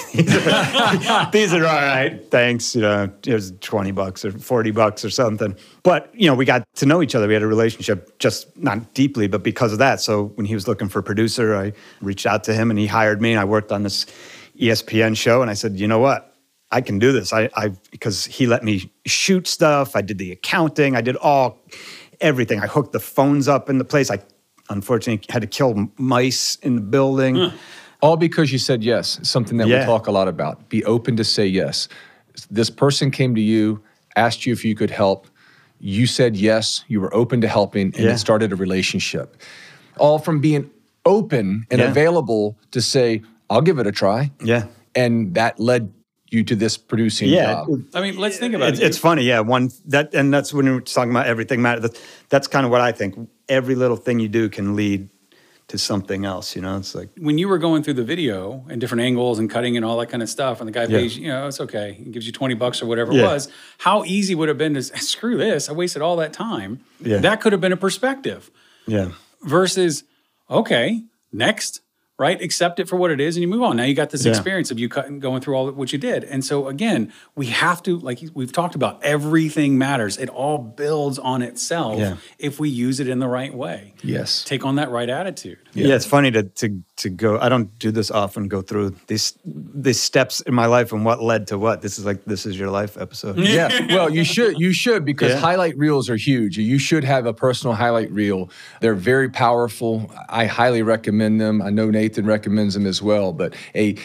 these are all right, thanks. It was $20 or $40 or something. But, we got to know each other. We had a relationship, just not deeply, but because of that. So when he was looking for a producer, I reached out to him, and he hired me, and I worked on this ESPN show. And I said, you know what? I can do this. Because he let me shoot stuff. I did the accounting. I did everything. I hooked the phones up in the place. I unfortunately had to kill mice in the building. All because you said yes, something that we talk a lot about. Be open to say yes. This person came to you, asked you if you could help. You said yes, you were open to helping, and it started a relationship. All from being open and available to say, I'll give it a try. Yeah. And that led you to this producing job. I mean, let's think about it. It's funny, and that's when we're talking about everything matters. That's kind of what I think. Every little thing you do can lead to something else, It's like when you were going through the video and different angles and cutting and all that kind of stuff, and the guy pays you, it's okay. He gives you $20 or whatever it was. How easy would it have been to screw this? I wasted all that time. Yeah. That could have been a perspective. Yeah. Versus, okay, next. Right? Accept it for what it is and you move on. Now you got this experience of you going through all what you did. And so again, we have to, like we've talked about, everything matters. It all builds on itself if we use it in the right way. Yes. Take on that right attitude. Yeah, it's funny to go, I don't do this often, go through these steps in my life and what led to what. This is your life episode. Yeah, well, you should because highlight reels are huge. You should have a personal highlight reel. They're very powerful. I highly recommend them. I know Nathan recommends them as well, but a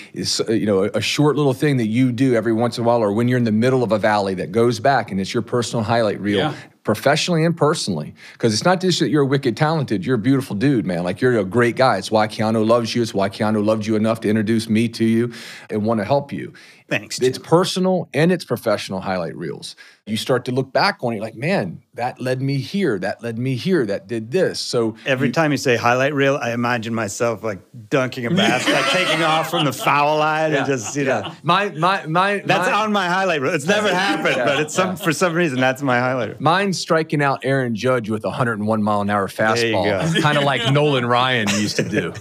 short little thing that you do every once in a while, or when you're in the middle of a valley that goes back and it's your personal highlight reel, professionally and personally, because it's not just that you're wicked talented, you're a beautiful dude, man. Like, you're a great guy. It's why Keanu loves you. It's why Keanu loved you enough to introduce me to you and want to help you. Thanks, Jim. It's personal and it's professional highlight reels. You start to look back on it like, man, that led me here, that led me here, that did this. So every time you say highlight reel, I imagine myself like dunking a basket, like taking off from the foul line and just, that's on my highlight reel. It's never happened, but it's for some reason, that's my highlight reel. Mine's striking out Aaron Judge with a 101 mile an hour fastball, kind of like Nolan Ryan used to do.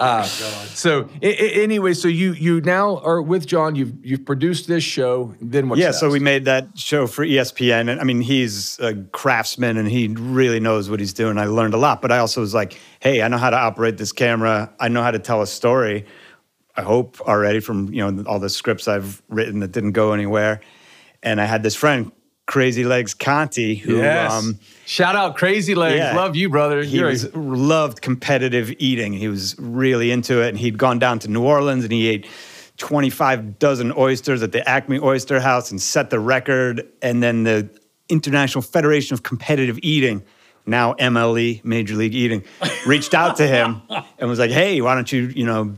Anyway, so you now are with John. You've produced this show. Then what's next? So we made that show for ESPN. And I mean, he's a craftsman and he really knows what he's doing. I learned a lot, but I also was like, hey, I know how to operate this camera. I know how to tell a story. I hope already from all the scripts I've written that didn't go anywhere. And I had this friend, Crazy Legs Conti, who shout out Crazy Legs. Love you, brother. He loved competitive eating. He was really into it, and he'd gone down to New Orleans and he ate 25 dozen oysters at the Acme Oyster House and set the record. And then the International Federation of Competitive Eating, now MLE, Major League Eating, reached out to him and was like, hey, why don't you,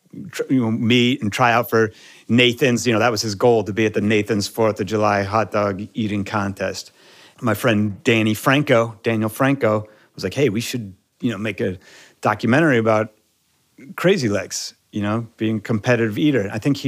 meet and try out for Nathan's. That was his goal, to be at the Nathan's 4th of July hot dog eating contest. My friend Daniel Franco, was like, hey, we should, make a documentary about Crazy Legs, being a competitive eater. I think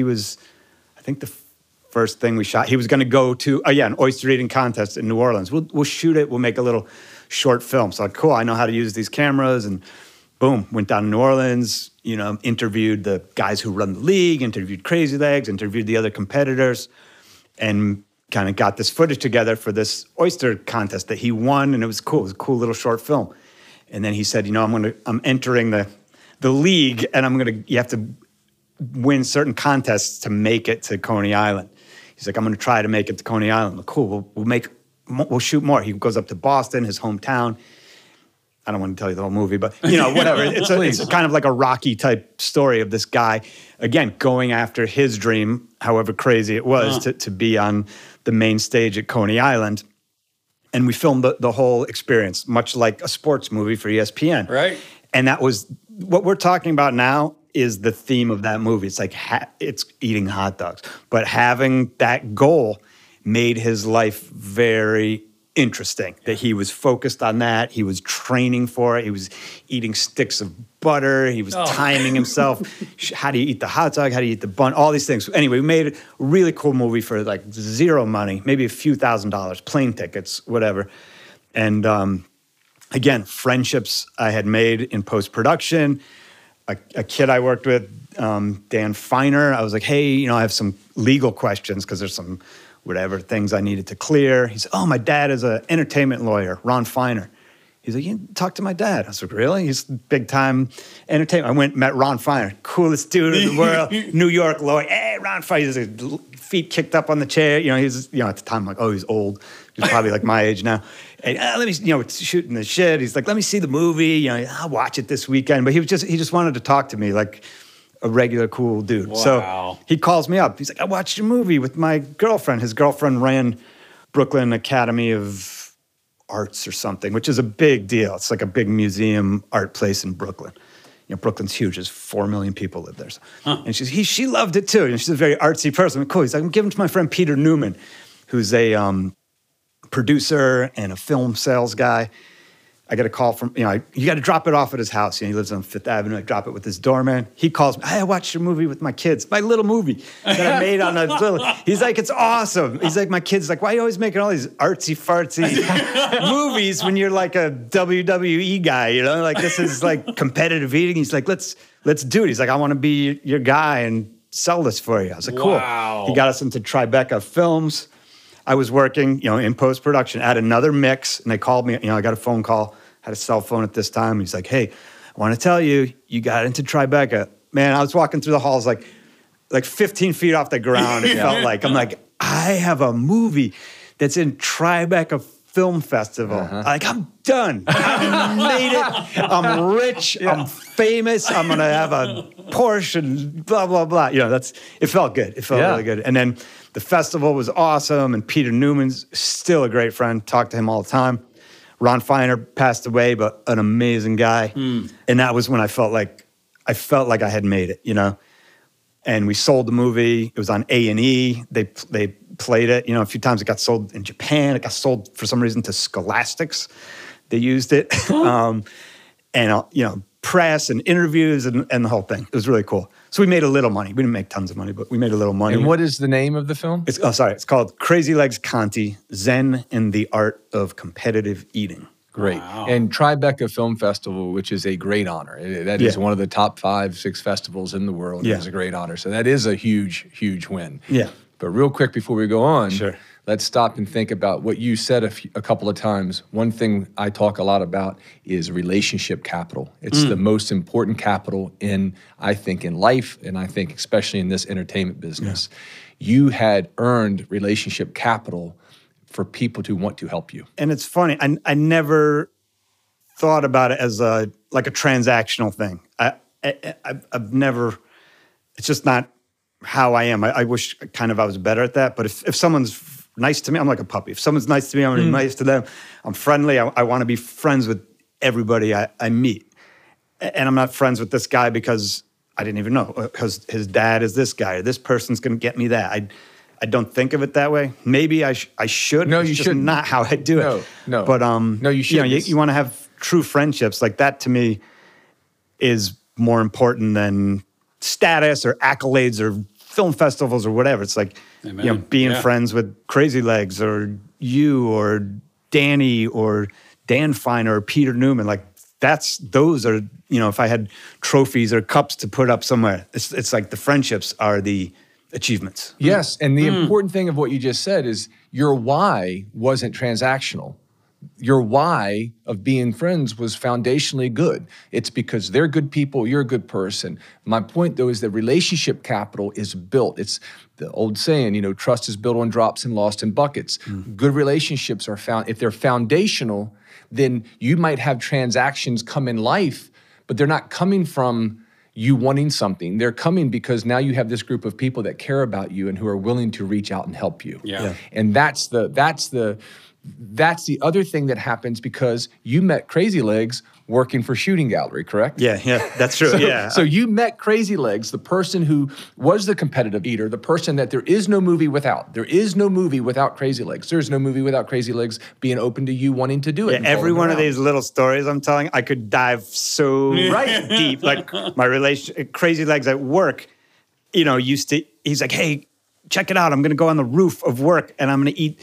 the first thing we shot, he was going to go to, an oyster eating contest in New Orleans. We'll shoot it. We'll make a little short film. So cool, I know how to use these cameras. And boom, went down to New Orleans, interviewed the guys who run the league, interviewed Crazy Legs, interviewed the other competitors, and kind of got this footage together for this oyster contest that he won. And it was cool. It was a cool little short film. And then he said, I'm entering the league, and you have to win certain contests to make it to Coney Island. He's like, I'm going to try to make it to Coney Island. Like, cool, we'll shoot more. He goes up to Boston, his hometown. I don't want to tell you the whole movie, but whatever. It's kind of like a Rocky type story of this guy, again, going after his dream, however crazy it was, to be on the main stage at Coney Island. And we filmed the whole experience, much like a sports movie for ESPN. Right. And that was what we're talking about now is the theme of that movie. It's like it's eating hot dogs. But having that goal made his life very interesting, that he was focused on that. He was training for it. He was eating sticks of butter. He was timing himself. How do you eat the hot dog? How do you eat the bun? All these things. Anyway, we made a really cool movie for like zero money, maybe a few $1,000s, plane tickets, whatever. And again, friendships I had made in post-production. A kid I worked with, Dan Feiner, I was like, hey, I have some legal questions because there's some whatever things I needed to clear. He said, oh, my dad is an entertainment lawyer, Ron Feiner. He's like, you talk to my dad. I was like, really? He's big time entertainment. I went and met Ron Feiner, coolest dude in the world, New York lawyer. Hey, Ron Feiner, he's like, feet kicked up on the chair. He's, at the time, I'm like, oh, he's old. He's probably like my age now. And let me, shooting the shit. He's like, let me see the movie. I'll watch it this weekend. But he just wanted to talk to me like a regular cool dude. Wow. So he calls me up. He's like, I watched your movie with my girlfriend. His girlfriend ran Brooklyn Academy of Arts or something, which is a big deal. It's like a big museum art place in Brooklyn. Brooklyn's huge. There's 4 million people live there. So. And she loved it too. She's a very artsy person. Cool. He's like, I'm giving it to my friend Peter Newman, who's a producer and a film sales guy. I get a call from, you got to drop it off at his house. He lives on Fifth Avenue. I drop it with his doorman. He calls me, hey, I watched your movie with my kids, my little movie that I made on a little. He's like, it's awesome. He's like, my kid's like, why are you always making all these artsy-fartsy movies when you're like a WWE guy, Like, this is like competitive eating. He's like, let's do it. He's like, I want to be your guy and sell this for you. I was like, cool. Wow. He got us into Tribeca Films. I was working, in post-production at another mix, and they called me. I got a phone call, had a cell phone at this time. He's like, hey, I want to tell you, you got into Tribeca. Man, I was walking through the halls like 15 feet off the ground, it felt like. I'm like, I have a movie that's in Tribeca Film Festival. Like, I'm done. I made it. I'm rich. Yeah. I'm famous. I'm going to have a Porsche and blah, blah, blah. It felt good. It felt really good. And then the festival was awesome, and Peter Newman's still a great friend. Talk to him all the time. Ron Feiner passed away, but an amazing guy. And that was when I felt like I had made it, And we sold the movie. It was on A&E. They played it, a few times. It got sold in Japan. It got sold for some reason to Scholastics. They used it. And press and interviews and the whole thing. It was really cool. So we made a little money. We didn't make tons of money, but we made a little money. And what is the name of the film? It's called Crazy Legs Conti, Zen and the Art of Competitive Eating. Great. Wow. And Tribeca Film Festival, which is a great honor. That is one of the top 5-6 festivals in the world. Yeah. It's a great honor. So that is a huge, huge win. Yeah. But real quick before we go on, sure. Let's stop and think about what you said a couple of times. One thing I talk a lot about is relationship capital. It's the most important capital I think in life, and I think especially in this entertainment business. Yeah. You had earned relationship capital for people to want to help you. And it's funny, I never thought about it as like a transactional thing. I've never, it's just not how I am. I wish kind of I was better at that. But if someone's nice to me, I'm like a puppy. If someone's nice to me, I'm going to be nice to them. I'm friendly. I want to be friends with everybody I meet. And I'm not friends with this guy because I didn't even know, because his dad is this guy, or this person's going to get me that. I don't think of it that way. Maybe I should. No, it's you just shouldn't. not how I do it. No. But no, you shouldn't. You want to have true friendships. Like that to me is more important than status or accolades or film festivals or whatever. It's like being friends with Crazy Legs or you or Danny or Dan Finer or Peter Newman. Like those are, if I had trophies or cups to put up somewhere, it's like the friendships are the achievements. Yes, and the important thing of what you just said is your why wasn't transactional. Your why of being friends was foundationally good. It's because they're good people, you're a good person. My point, though, is that relationship capital is built. It's the old saying, trust is built on drops and lost in buckets. Good relationships are found. If they're foundational, then you might have transactions come in life, but they're not coming from you wanting something. They're coming because now you have this group of people that care about you and who are willing to reach out and help you. Yeah. And that's the other thing that happens because you met Crazy Legs working for Shooting Gallery, correct? Yeah, that's true. So you met Crazy Legs, the person who was the competitive eater, the person that there is no movie without. There is no movie without Crazy Legs. There's no movie without Crazy Legs being open to you wanting to do it. Yeah, every one of these little stories I'm telling, I could dive so deep. Like my relation, Crazy Legs at work, he's like, hey, check it out. I'm going to go on the roof of work and I'm going to eat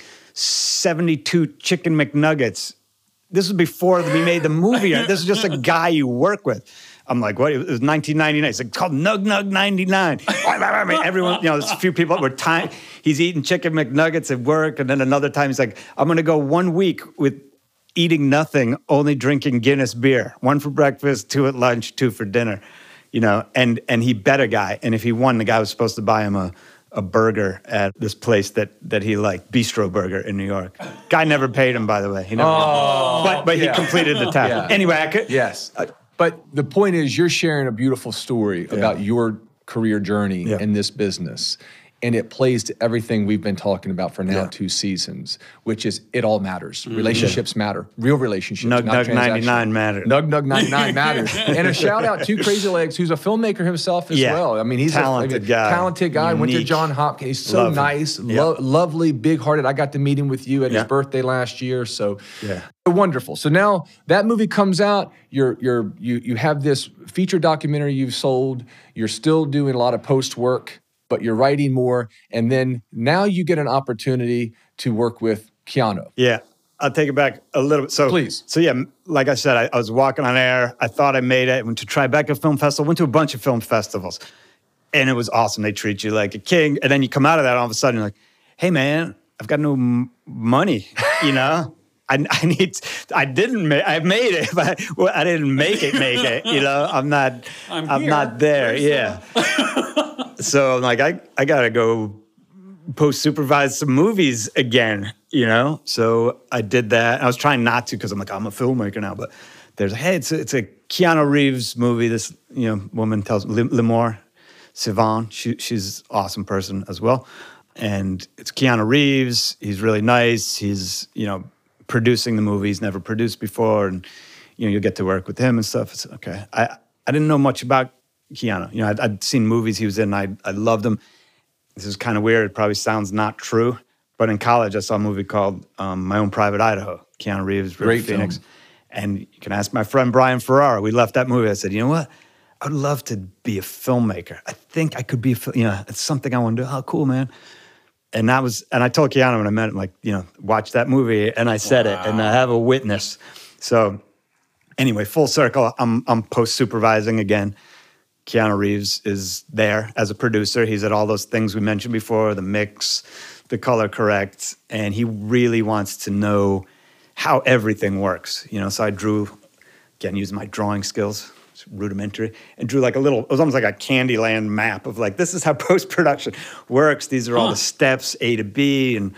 72 chicken McNuggets. This was before we made the movie. This is just a guy you work with. I'm like, what? It was 1999. It's like called Nug Nug 99. Everyone, there's a few people that were he's eating chicken McNuggets at work. And then another time he's like, I'm going to go 1 week with eating nothing, only drinking Guinness beer. 1 for breakfast, 2 at lunch, 2 for dinner. And he bet a guy. And if he won, the guy was supposed to buy him a burger at this place that he liked, Bistro Burger in New York. Guy never paid him, by the way. He never but he completed the task. Yeah. Anyway, I could... Yes. But the point is you're sharing a beautiful story about your career journey in this business. And it plays to everything we've been talking about for now 2 seasons, which is it all matters. Relationships matter. Real relationships, Nug not Nug 99 matters. Nug Nug 99 matters. And a shout out to Crazy Legs, who's a filmmaker himself as well. I mean, he's talented guy. Talented guy. Went to Johns Hopkins. He's so nice, lovely, big-hearted. I got to meet him with you at his birthday last year. So wonderful. So now that movie comes out. You have this feature documentary you've sold. You're still doing a lot of post work, but you're writing more. And then now you get an opportunity to work with Keanu. Yeah. I'll take it back a little bit. So, please. So yeah, like I said, I was walking on air. I thought I made it. Went to Tribeca Film Festival. Went to a bunch of film festivals. And it was awesome. They treat you like a king. And then you come out of that, all of a sudden, you're like, hey, man, I've got no money, I made it, but I didn't make it, I'm not there. Yeah. So I'm like, I got to go post-supervise some movies again, So I did that. I was trying not to because I'm like, I'm a filmmaker now. But there's, hey, it's a Keanu Reeves movie. This, woman tells me, Limor Sivan. She's an awesome person as well. And it's Keanu Reeves. He's really nice. He's, producing the movie. He's never produced before. And, you'll get to work with him and stuff. It's okay. I didn't know much about Keanu. I'd seen movies he was in. I loved him. This is kind of weird. It probably sounds not true. But in college, I saw a movie called My Own Private Idaho. Keanu Reeves, River Phoenix. Film. And you can ask my friend Brian Ferrara. We left that movie. I said, you know what? I would love to be a filmmaker. I think I could be it's something I want to do. Oh, cool, man. And I told Keanu when I met him, watch that movie. And I said it, and I have a witness. So anyway, full circle, I'm post-supervising again. Keanu Reeves is there as a producer. He's at all those things we mentioned before, the mix, the color correct, and he really wants to know how everything works. So I drew, again, using my drawing skills, it's rudimentary, and drew it was almost like a Candyland map of this is how post-production works. These are all the steps, A to B, and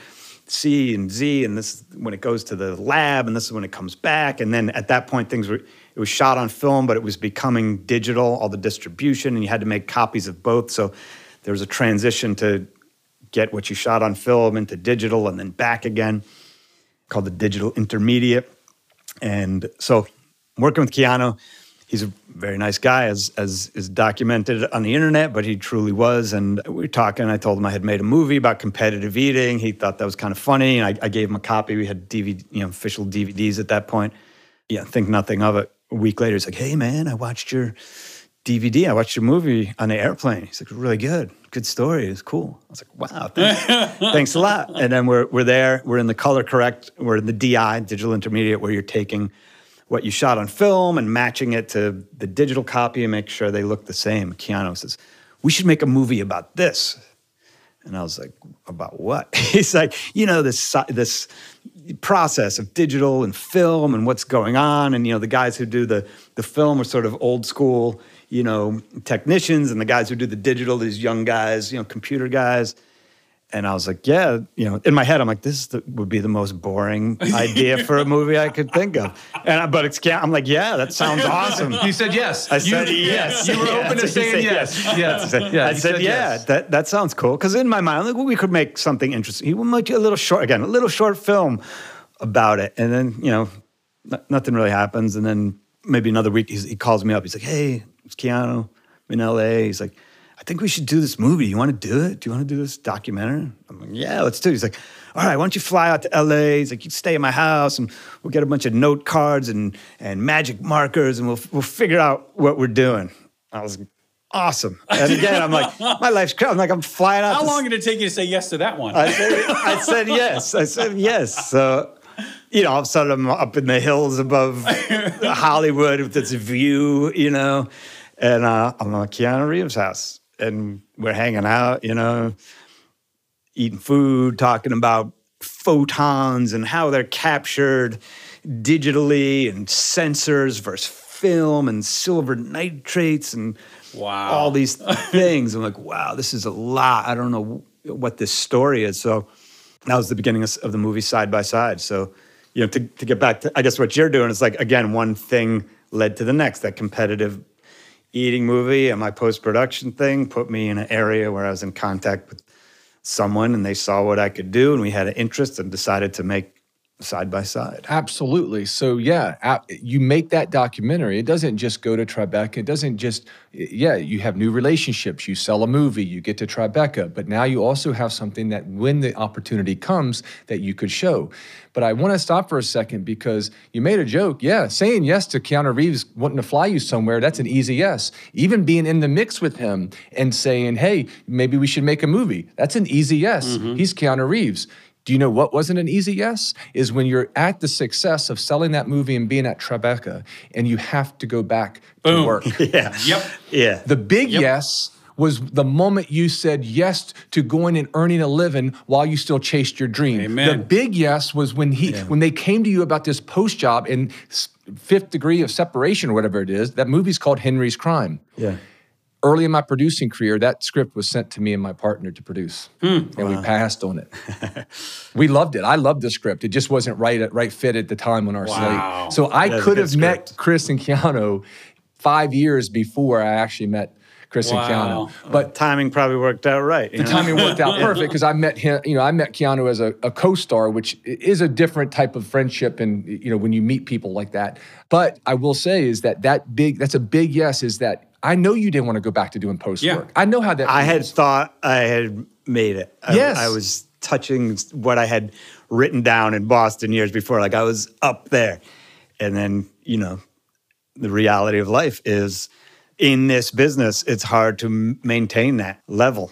C and Z, and this is when it goes to the lab, and this is when it comes back. And then at that point, it was shot on film, but it was becoming digital, all the distribution, and you had to make copies of both. So there was a transition to get what you shot on film into digital and then back again, called the digital intermediate. And so working with Keanu, he's a very nice guy, as is documented on the internet, but he truly was. And we were talking, I told him I had made a movie about competitive eating. He thought that was kind of funny, and I gave him a copy. We had DVD, official DVDs at that point. Yeah, think nothing of it. A week later, he's like, "Hey man, I watched your DVD. I watched your movie on the airplane." He's like, "Really good. Good story. It's cool." I was like, "Wow, thanks a lot." And then we're there. We're in the color correct. We're in the DI, digital intermediate, where you're taking what you shot on film and matching it to the digital copy and make sure they look the same. Keanu says, "We should make a movie about this." And I was like, "About what?" He's like, this process of digital and film and what's going on. And, the guys who do the film are sort of old school, technicians, and the guys who do the digital, these young guys, computer guys. And I was like, yeah, in my head, I'm like, this would be the most boring idea for a movie I could think of. But I'm like, yeah, that sounds awesome. You said yes. I said yes. You were open to saying yes. Yes. I said, yes. That sounds cool. Because in my mind, I'm like, well, we could make something interesting. He would make a little short film about it. And then, nothing really happens. And then maybe another week, he calls me up. He's like, "Hey, it's Keanu. I'm in LA." He's like, "I think we should do this movie. You want to do it? Do you want to do this documentary?" I'm like, "Yeah, let's do it." He's like, "All right, why don't you fly out to LA?" He's like, "You stay at my house, and we'll get a bunch of note cards and magic markers, and we'll figure out what we're doing." I was like, awesome. And again, I'm like, my life's crazy. I'm like, I'm flying out. How long did it take you to say yes to that one? I said yes. So, all of a sudden I'm up in the hills above Hollywood with this view, and I'm at Keanu Reeves' house. And we're hanging out, eating food, talking about photons and how they're captured digitally and sensors versus film and silver nitrates and all these things. I'm like, wow, this is a lot. I don't know what this story is. So that was the beginning of the movie Side by Side. So, to get back to, I guess what you're doing is like, again, one thing led to the next. That competitive eating movie and my post-production thing put me in an area where I was in contact with someone and they saw what I could do and we had an interest and decided to make Side by Side. Absolutely. So yeah, you make that documentary. It doesn't just go to Tribeca. It doesn't just, you have new relationships. You sell a movie, you get to Tribeca, but now you also have something that when the opportunity comes that you could show. But I want to stop for a second because you made a joke. Yeah, saying yes to Keanu Reeves wanting to fly you somewhere, that's an easy yes. Even being in the mix with him and saying, "Hey, maybe we should make a movie," that's an easy yes. Mm-hmm. He's Keanu Reeves. Do you know what wasn't an easy yes? Is when you're at the success of selling that movie and being at Tribeca and you have to go back to work. Yeah. Yep. Yeah. The big yes was the moment you said yes to going and earning a living while you still chased your dream. Amen. The big yes was when when they came to you about this post job in Fifth Degree of Separation or whatever it is. That movie's called Henry's Crime. Yeah. Early in my producing career, that script was sent to me and my partner to produce, and we passed on it. We loved it. I loved the script. It just wasn't right fit at the time on our slate. So I could have met Chris and Keanu 5 years before I actually met Chris and Keanu. But timing probably worked out right. The timing worked out perfect because I met him. I met Keanu as a co-star, which is a different type of friendship, and when you meet people like that. But I will say is that's a big yes. Is that I know you didn't want to go back to doing post work. I know how that. I had thought I had made it. I was touching what I had written down in Boston years before. Like I was up there, and then the reality of life is, in this business, it's hard to maintain that level,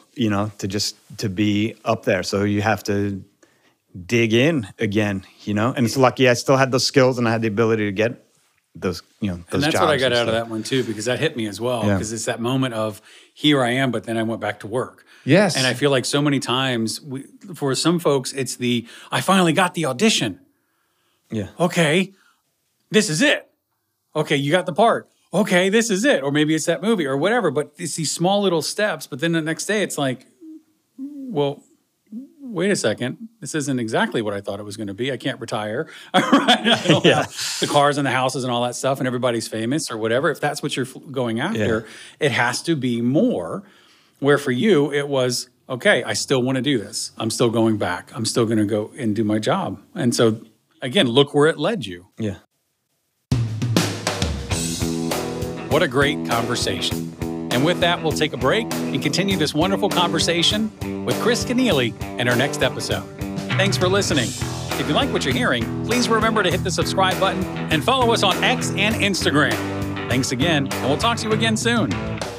to be up there. So you have to dig in again, and it's lucky I still had those skills and I had the ability to get those, those jobs. And that's what I got out of that one too, because that hit me as well, because it's that moment of here I am, but then I went back to work. Yes. And I feel like so many times for some folks, it's I finally got the audition. Yeah. Okay, this is it. Okay, you got the part. Okay, this is it. Or maybe it's that movie or whatever, but it's these small little steps. But then the next day it's like, well, wait a second, this isn't exactly what I thought it was going to be. I can't retire. I don't have the cars and the houses and all that stuff, and everybody's famous or whatever. If that's what you're going after, it has to be more. Where for you, it was, okay, I still want to do this. I'm still going back. I'm still going to go and do my job. And so, again, look where it led you. Yeah. What a great conversation. And with that, we'll take a break and continue this wonderful conversation with Chris Kenneally in our next episode. Thanks for listening. If you like what you're hearing, please remember to hit the subscribe button and follow us on X and Instagram. Thanks again, and we'll talk to you again soon.